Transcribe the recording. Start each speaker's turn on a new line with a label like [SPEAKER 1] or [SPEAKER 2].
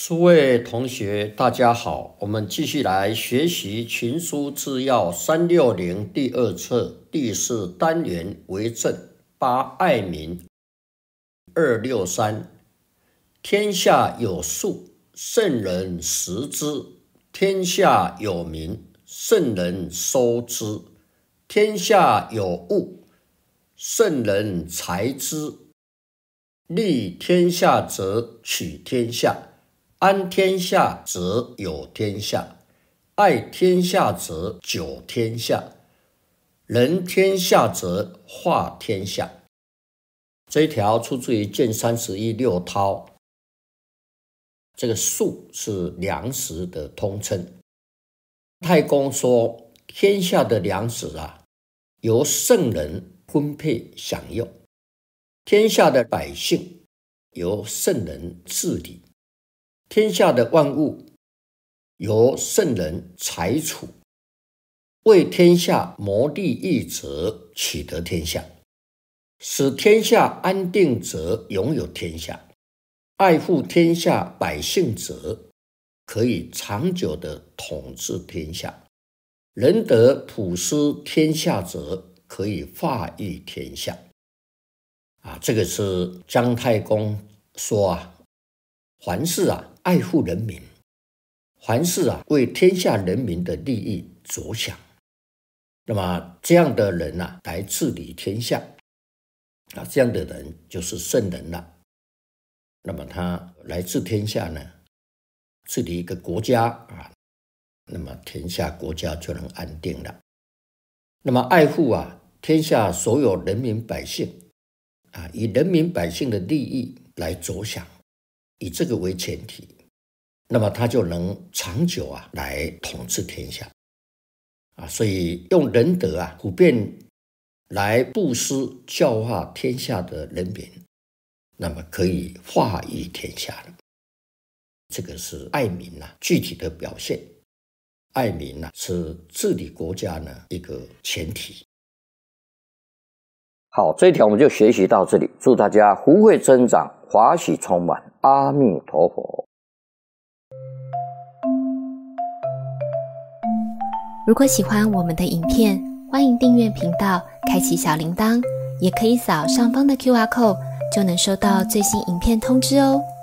[SPEAKER 1] 诸位同学大家好，我们继续来学习群书治要360第二册第4单元为政8爱民。263天下有术，圣人识之；天下有名，圣人收之；天下有物，圣人裁之。立天下则取天下，安天下则有天下，爱天下则久天下，人天下则化天下。这一条出自于卷31六韬。这个术是粮食的通称。太公说，天下的粮食由圣人分配享用，天下的百姓由圣人治理，天下的万物由圣人裁处，为天下谋利益者取得天下，使天下安定者拥有天下，爱护天下百姓者可以长久的统治天下，仁德普施天下者可以化育天下。这个是姜太公说凡事爱护人民，凡事为天下人民的利益着想。那么这样的人来治理天下，这样的人就是圣人了。那么他来治天下呢，治理一个国家那么天下国家就能安定了。那么爱护天下所有人民百姓以人民百姓的利益来着想，以这个为前提，那么他就能长久来统治天下所以用仁德普遍来布施教化天下的人民，那么可以化育天下了。这个是爱民具体的表现。爱民是治理国家一个前提。好，这一条我们就学习到这里，祝大家福慧增长，华喜充满，阿弥陀佛。
[SPEAKER 2] 如果喜欢我们的影片，欢迎订阅频道，开启小铃铛，也可以扫上方的 QR code，就能收到最新影片通知哦。